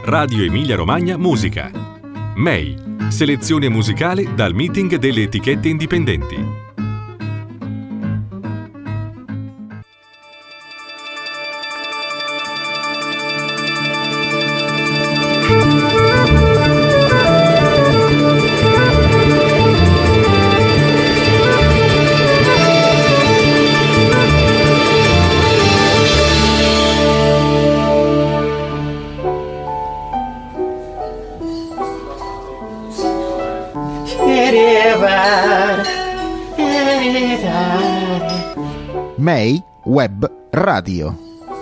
Radio Emilia Romagna Musica. MEI, selezione musicale dal meeting delle etichette indipendenti. MEI Web Radio.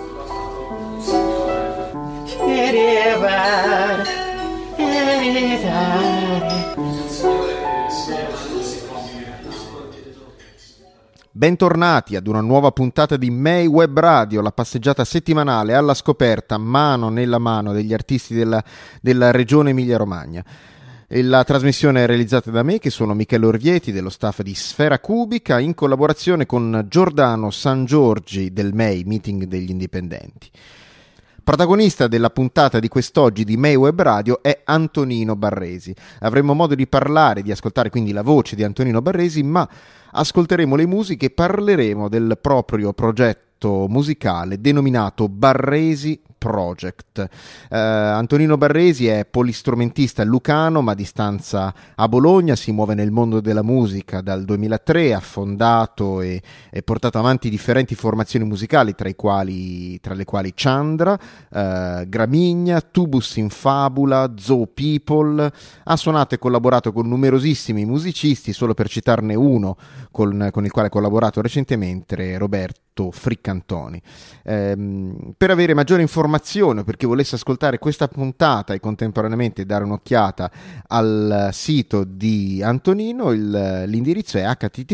Bentornati ad una nuova puntata di MEI Web Radio, la passeggiata settimanale alla scoperta, mano nella mano, degli artisti della regione Emilia Romagna. La trasmissione è realizzata da me, che sono Michele Orvieti, dello staff di Sfera Cubica, in collaborazione con Giordano Sangiorgi del MEI, Meeting degli Indipendenti. Protagonista della puntata di quest'oggi di MEI Web Radio è Antonino Barresi. Avremo modo di parlare, di ascoltare quindi la voce di Antonino Barresi, ma ascolteremo le musiche e parleremo del proprio progetto musicale denominato Barresi Project. Antonino Barresi è polistrumentista lucano, ma di stanza a Bologna, si muove nel mondo della musica dal 2003, ha fondato e portato avanti differenti formazioni musicali, tra le quali Chandra, Gramigna, Tubus in Fabula, Zoo People. Ha suonato e collaborato con numerosissimi musicisti, solo per citarne uno con il quale ha collaborato recentemente, Roberto Friccantoni. Per avere maggiore informazione, per chi volesse ascoltare questa puntata e contemporaneamente dare un'occhiata al sito di Antonino, l'indirizzo è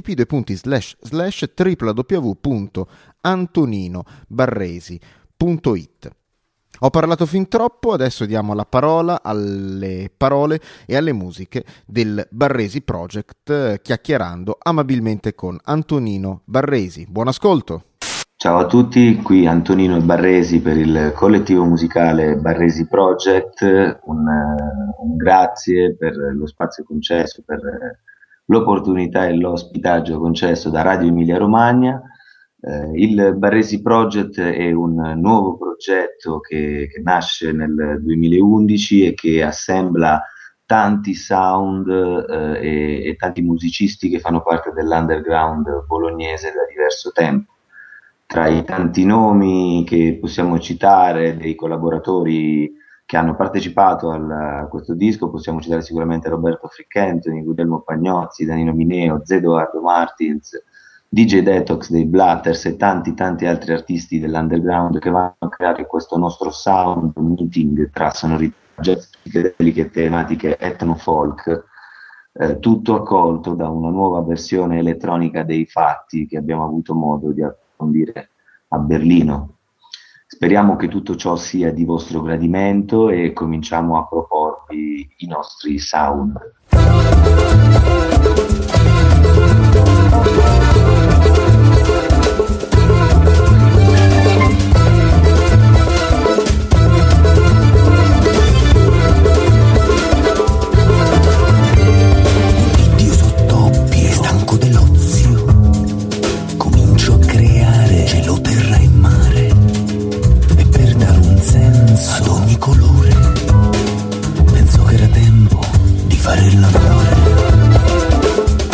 http://www.antoninobarresi.it. Ho parlato fin troppo, adesso diamo la parola alle parole e alle musiche del Barresi Project, chiacchierando amabilmente con Antonino Barresi. Buon ascolto! Ciao a tutti, qui Antonino Barresi per il collettivo musicale Barresi Project, un grazie per lo spazio concesso, per l'opportunità e l'ospitaggio concesso da Radio Emilia Romagna. Il Barresi Project è un nuovo progetto che nasce nel 2011 e che assembla tanti sound e tanti musicisti che fanno parte dell'underground bolognese da diverso tempo. Tra i tanti nomi che possiamo citare, dei collaboratori che hanno partecipato a questo disco, possiamo citare sicuramente Roberto Friccantoni, Guglielmo Pagnozzi, Danilo Mineo, Edoardo Martins, DJ Detox dei Blatters e tanti altri artisti dell'underground che vanno a creare questo nostro sound meeting tra sonorità jazz, psichedeliche e tematiche etno-folk, tutto accolto da una nuova versione elettronica dei fatti che abbiamo avuto modo di approfondire a Berlino. Speriamo che tutto ciò sia di vostro gradimento e cominciamo a proporvi i nostri sound. Ad ogni colore, penso che era tempo di fare l'amore.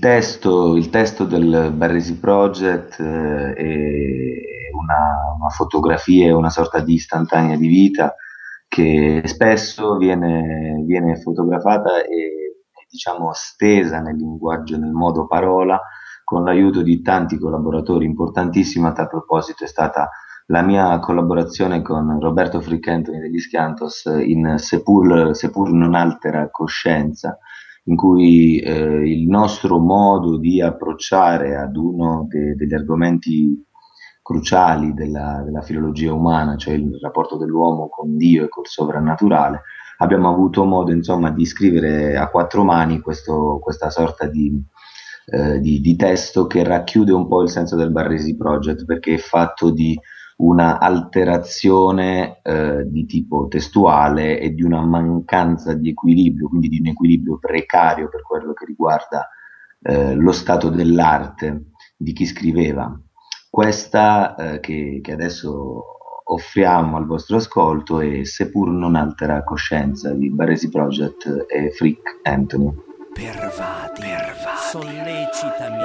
testo del Barresi Project è una fotografia, una sorta di istantanea di vita che spesso viene fotografata e diciamo stesa nel linguaggio, nel modo parola, con l'aiuto di tanti collaboratori. Importantissima a tal proposito è stata la mia collaborazione con Roberto Frick Anthony degli Schiantos in Seppur non altera coscienza, in cui il nostro modo di approcciare ad uno degli argomenti cruciali della filologia umana, cioè il rapporto dell'uomo con Dio e col sovrannaturale, abbiamo avuto modo insomma di scrivere a quattro mani questa sorta di testo che racchiude un po' il senso del Barresi Project, perché è fatto di una alterazione di tipo testuale e di una mancanza di equilibrio, quindi di un equilibrio precario per quello che riguarda lo stato dell'arte di chi scriveva. Questa che adesso offriamo al vostro ascolto è Seppur non altera coscienza di Barresi Project e Frick Anthony. Pervadi, sollecitami,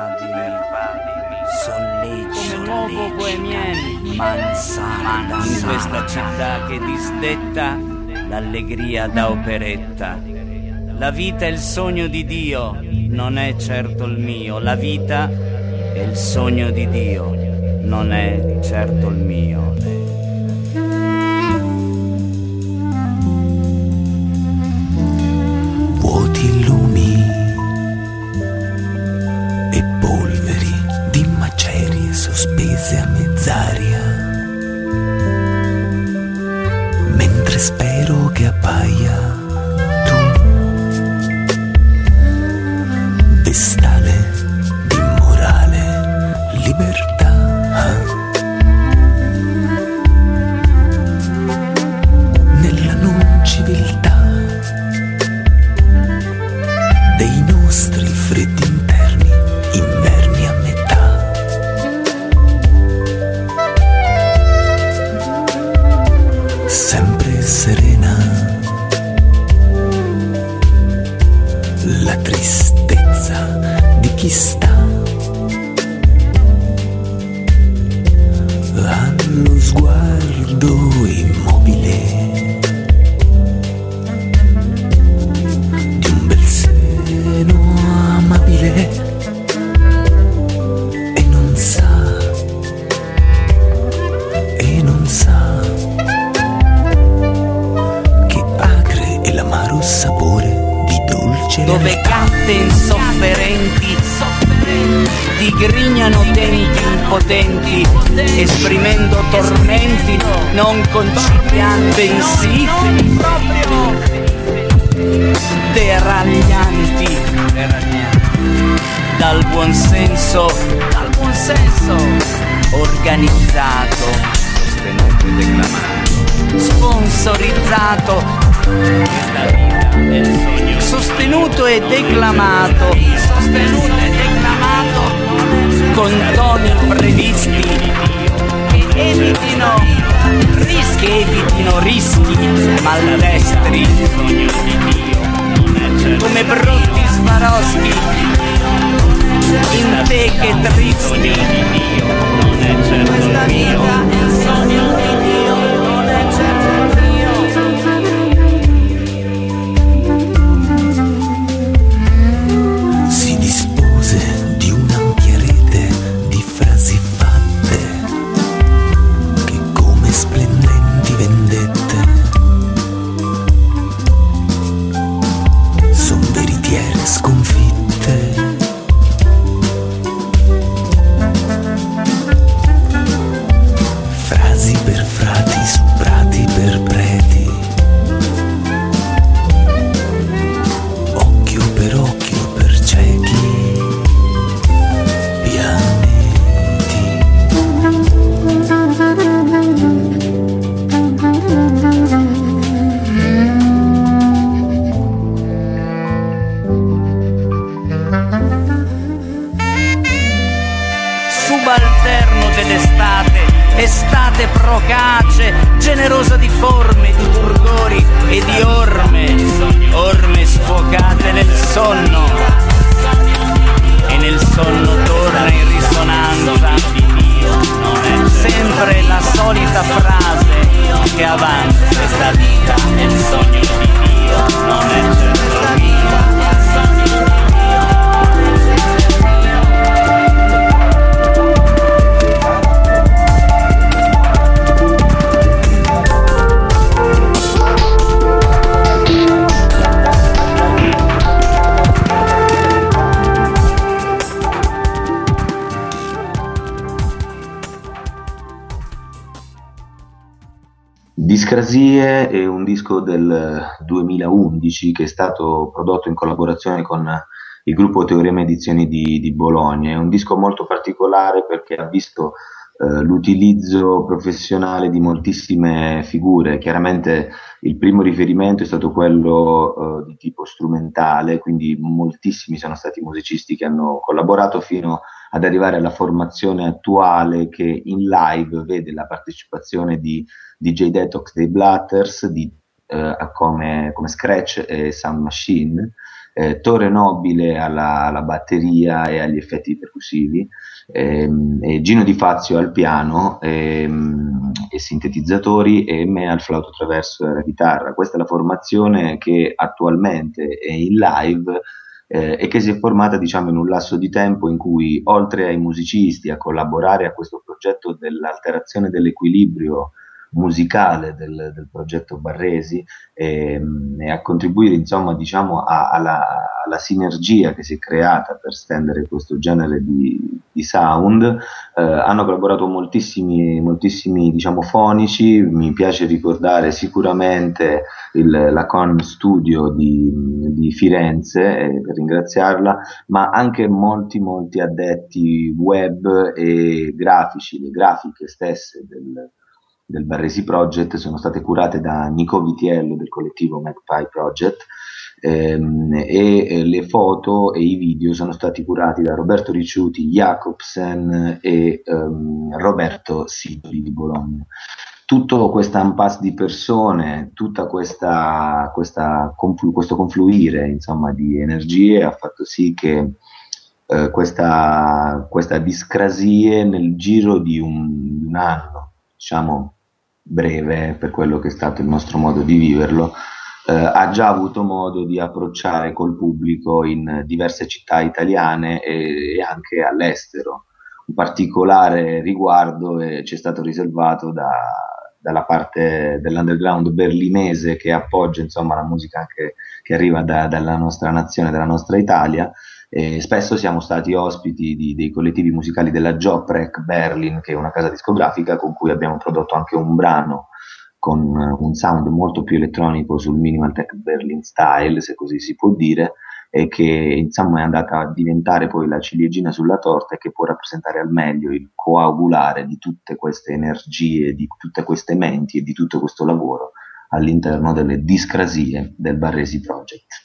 sollecitami, come nuovo bohemian, mansarda, in questa città che disdetta l'allegria da operetta. La vita è il sogno di Dio, non è certo il mio. La vita è il sogno di Dio, non è certo il mio. Vuoti lumi e polveri di macerie sospese a mezz'aria, mentre spero che appaia tu, vestale di morale libertà. Nella non civiltà dei nostri freddi interni, inverni a metà. Sempre serena la tristezza di chi sta allo sguardo immobile di un bel seno amabile, e non sa che acre è l'amaro sapore di dolce dove realtà. gatte insofferenti digrignano denti impotenti, esprimendo tormenti non concilianti, bensì deraglianti dal buon senso organizzato, sostenuto e declamato, sponsorizzato, questa vita è il sogno, sostenuto e declamato, con toni previsti che evitino rischi maldestri, come brutti svaroschi in teche tristi. Questa vita è il sogno di Dio, non è certo il mio. Si dispose di un'ampia rete di frasi fatte che, come splendenti vendette, son veritiere sconfitte. Frasi per frati su prati per preti, occhio per occhio per ciechi pianeti. Subalterno dell'estate, estate procace, generosa di forme, di turgori e di orme sfocate nel sonno. sonno torna in risonanza, sempre la solita frase che avanza. Questa vita è il sogno di Dio, non è certo mio. Discrasie è un disco del 2011 che è stato prodotto in collaborazione con il gruppo Teorema Edizioni di Bologna. È un disco molto particolare perché ha visto l'utilizzo professionale di moltissime figure. Chiaramente il primo riferimento è stato quello di tipo strumentale, quindi moltissimi sono stati i musicisti che hanno collaborato fino ad arrivare alla formazione attuale che in live vede la partecipazione di DJ Detox dei Blatters, come Scratch e Sound Machine, Tore Nobile alla batteria e agli effetti percussivi, e Gino Di Fazio al piano e sintetizzatori, e me al flauto traverso e alla chitarra. Questa è la formazione che attualmente è in live e che si è formata, diciamo, in un lasso di tempo in cui, oltre ai musicisti a collaborare a questo progetto dell'alterazione dell'equilibrio musicale del progetto Barresi e a contribuire, insomma, diciamo alla sinergia che si è creata per stendere questo genere di sound, hanno collaborato moltissimi diciamo fonici. Mi piace ricordare sicuramente la Con Studio di Firenze, per ringraziarla, ma anche molti addetti web e grafici. Le grafiche stesse del Barresi Project sono state curate da Nico Vitiello del collettivo Magpie Project, e le foto e i video sono stati curati da Roberto Ricciuti, Jacobsen e Roberto Sidoli di Bologna. Tutto questo impasse di persone, tutta questo confluire, insomma, di energie ha fatto sì che questa discrasie nel giro di un anno, diciamo breve per quello che è stato il nostro modo di viverlo, ha già avuto modo di approcciare col pubblico in diverse città italiane e anche all'estero. Un particolare riguardo ci è stato riservato dalla parte dell'underground berlinese che appoggia, insomma, la musica anche che arriva dalla nostra nazione, dalla nostra Italia. Spesso siamo stati ospiti dei collettivi musicali della Joprek Berlin, che è una casa discografica con cui abbiamo prodotto anche un brano con un sound molto più elettronico sul Minimal Tech Berlin style, se così si può dire, e che, insomma, è andata a diventare poi la ciliegina sulla torta e che può rappresentare al meglio il coagulare di tutte queste energie, di tutte queste menti e di tutto questo lavoro all'interno delle discrasie del Barresi Project.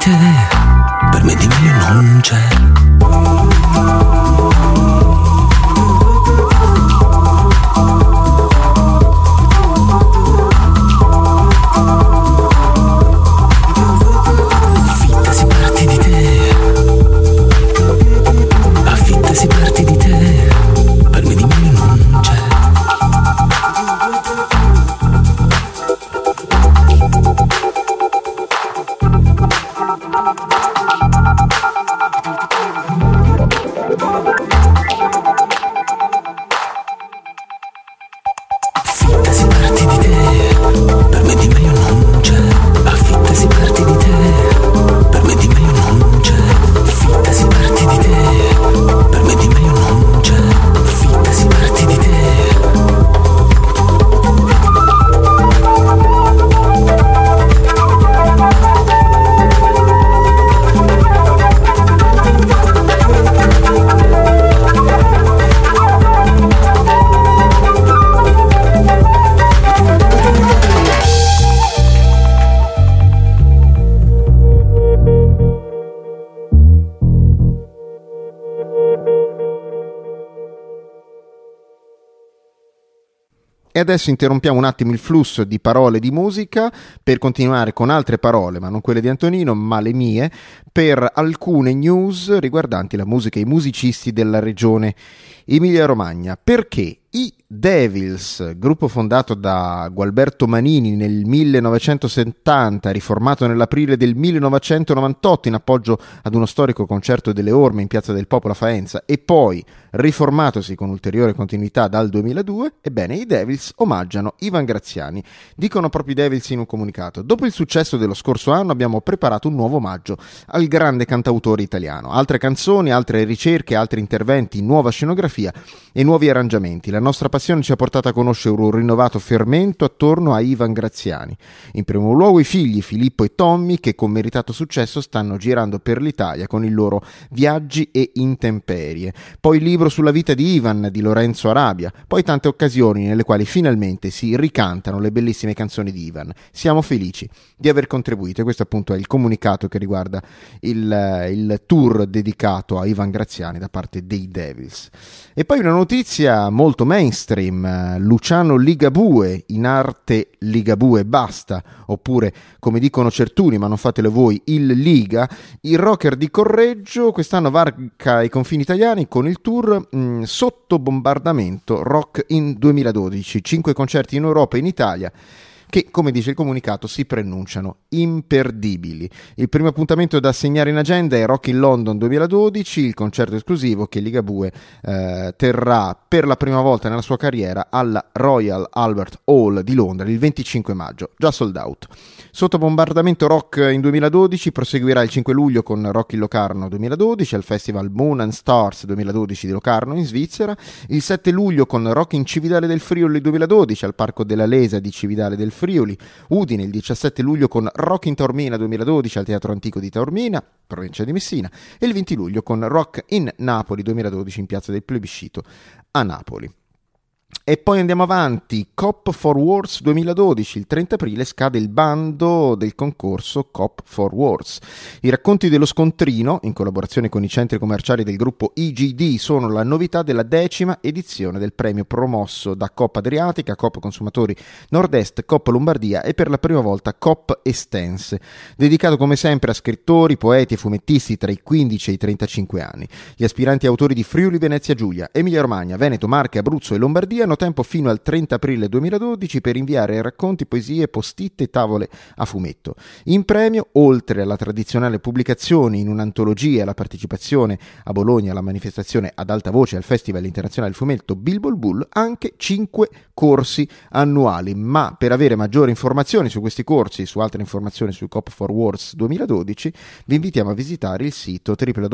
te, per me di meglio non c'è. Affittasi parti di te, affittasi parti di te, per me di meglio non c'è. Affittasi parti di te, per me di meglio non c'è. Affittasi parti di te, per me di meglio non c'è. Affittasi parti di te, per me di meglio non c'è. Affittasi parti di te. E adesso interrompiamo un attimo il flusso di parole di musica per continuare con altre parole, ma non quelle di Antonino, ma le mie, per alcune news riguardanti la musica e i musicisti della regione Emilia-Romagna. Perché i Devils, gruppo fondato da Gualberto Manini nel 1970, riformato nell'aprile del 1998 in appoggio ad uno storico concerto delle Orme in Piazza del Popolo a Faenza e poi riformatosi con ulteriore continuità dal 2002, ebbene i Devils omaggiano Ivan Graziani. Dicono proprio i Devils in un comunicato: dopo il successo dello scorso anno abbiamo preparato un nuovo omaggio al grande cantautore italiano. Altre canzoni, altre ricerche, altri interventi, nuova scenografia e nuovi arrangiamenti. La nostra passione ci ha portato a conoscere un rinnovato fermento attorno a Ivan Graziani. In primo luogo i figli Filippo e Tommy, che con meritato successo stanno girando per l'Italia con i loro viaggi e intemperie. Poi il libro sulla vita di Ivan di Lorenzo Arabia. Poi tante occasioni nelle quali finalmente si ricantano le bellissime canzoni di Ivan. Siamo felici di aver contribuito, e questo appunto è il comunicato che riguarda il tour dedicato a Ivan Graziani da parte dei Devils. E poi una notizia molto mainstream: Luciano Ligabue, in arte Ligabue basta, oppure come dicono certuni, ma non fatelo voi, il Liga, il rocker di Correggio quest'anno varca i confini italiani con il tour Sotto bombardamento Rock in 2012, 5 concerti in Europa e in Italia, che, come dice il comunicato, si preannunciano imperdibili. Il primo appuntamento da segnare in agenda è Rock in London 2012, il concerto esclusivo che Ligabue terrà per la prima volta nella sua carriera alla Royal Albert Hall di Londra il 25 maggio, già sold out. Sotto bombardamento Rock in 2012 proseguirà il 5 luglio con Rock in Locarno 2012 al Festival Moon and Stars 2012 di Locarno in Svizzera, il 7 luglio con Rock in Cividale del Friuli 2012 al Parco della Lesa di Cividale del Friuli, Udine il 17 luglio con Rock in Taormina 2012 al Teatro Antico di Taormina, provincia di Messina, e il 20 luglio con Rock in Napoli 2012 in Piazza del Plebiscito a Napoli. E poi andiamo avanti, Cop for Wars 2012, il 30 aprile scade il bando del concorso Cop for Wars. I racconti dello scontrino, in collaborazione con i centri commerciali del gruppo IGD, sono la novità della 10ª edizione del premio promosso da Coop Adriatica, Coop Consumatori Nord-Est, Coop Lombardia e per la prima volta Coop Estense, dedicato come sempre a scrittori, poeti e fumettisti tra i 15 e i 35 anni. Gli aspiranti autori di Friuli Venezia Giulia, Emilia Romagna, Veneto, Marche, Abruzzo e Lombardia hanno tempo fino al 30 aprile 2012 per inviare racconti, poesie, post-it e tavole a fumetto. In premio, oltre alla tradizionale pubblicazione in un'antologia e alla partecipazione a Bologna alla manifestazione ad alta voce al Festival Internazionale del Fumetto Bilbo Bull, anche 5 corsi annuali. Ma per avere maggiori informazioni su questi corsi e su altre informazioni su Cop for Wars 2012 vi invitiamo a visitare il sito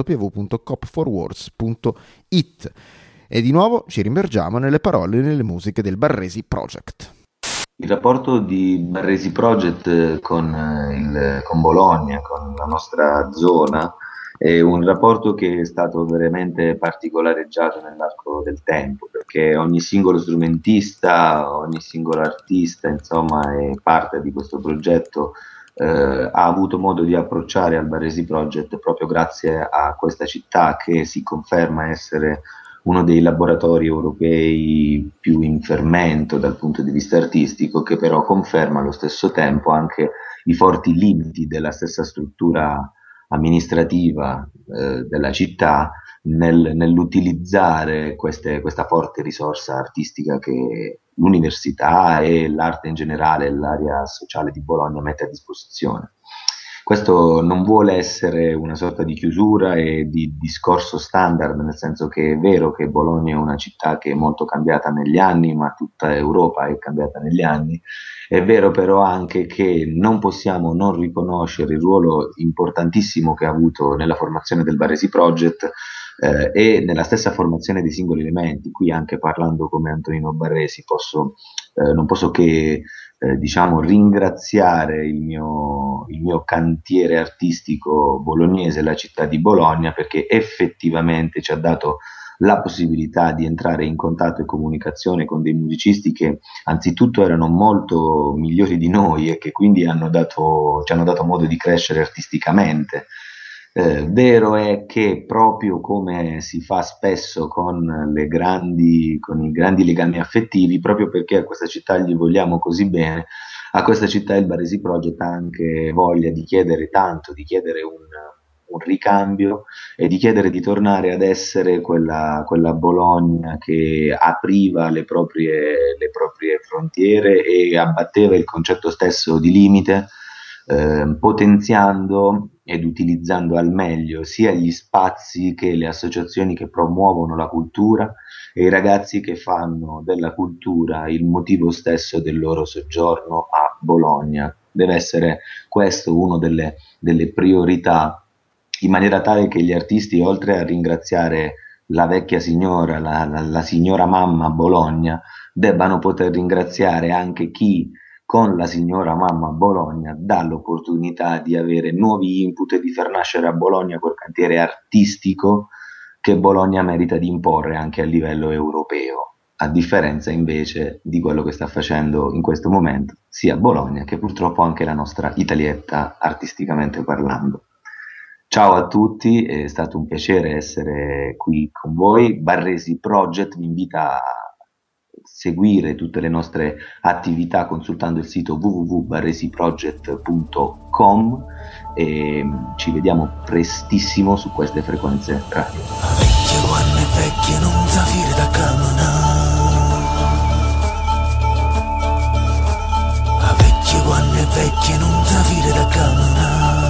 www.copforwars.it. E di nuovo ci rimmergiamo nelle parole e nelle musiche del Barresi Project. Il rapporto di Barresi Project con Bologna, con la nostra zona, è un rapporto che è stato veramente particolareggiato nell'arco del tempo, perché ogni singolo strumentista, ogni singolo artista, insomma, è parte di questo progetto ha avuto modo di approcciare al Barresi Project proprio grazie a questa città, che si conferma essere uno dei laboratori europei più in fermento dal punto di vista artistico, che però conferma allo stesso tempo anche i forti limiti della stessa struttura amministrativa della città nell'utilizzare questa forte risorsa artistica che l'università e l'arte in generale, l'area sociale di Bologna mette a disposizione. Questo non vuole essere una sorta di chiusura e di discorso standard, nel senso che è vero che Bologna è una città che è molto cambiata negli anni, ma tutta Europa è cambiata negli anni. È vero però anche che non possiamo non riconoscere il ruolo importantissimo che ha avuto nella formazione del Barresi Project e nella stessa formazione dei singoli elementi. Qui, anche parlando come Antonino Barresi, non posso che ringraziare il mio cantiere artistico bolognese, la città di Bologna, perché effettivamente ci ha dato la possibilità di entrare in contatto e comunicazione con dei musicisti che anzitutto erano molto migliori di noi e che quindi ci hanno dato modo di crescere artisticamente. Vero è che, proprio come si fa spesso con i grandi legami affettivi, proprio perché a questa città gli vogliamo così bene, a questa città il Barresi Project ha anche voglia di chiedere tanto, di chiedere un ricambio e di chiedere di tornare ad essere quella Bologna che apriva le proprie frontiere e abbatteva il concetto stesso di limite, potenziando ed utilizzando al meglio sia gli spazi che le associazioni che promuovono la cultura e i ragazzi che fanno della cultura il motivo stesso del loro soggiorno a Bologna. Deve essere questo uno delle priorità, in maniera tale che gli artisti, oltre a ringraziare la vecchia signora, la signora mamma Bologna, debbano poter ringraziare anche chi con la signora mamma Bologna dà l'opportunità di avere nuovi input e di far nascere a Bologna quel cantiere artistico che Bologna merita di imporre anche a livello europeo, a differenza invece di quello che sta facendo in questo momento sia Bologna che purtroppo anche la nostra Italietta, artisticamente parlando. Ciao a tutti, è stato un piacere essere qui con voi. Barresi Project vi invita a seguire tutte le nostre attività consultando il sito www.barresiproject.com e ci vediamo prestissimo su queste frequenze radio. Vecchie guanne vecchie non zavire da camminare. Vecchie guanne vecchie non zavire da camminare.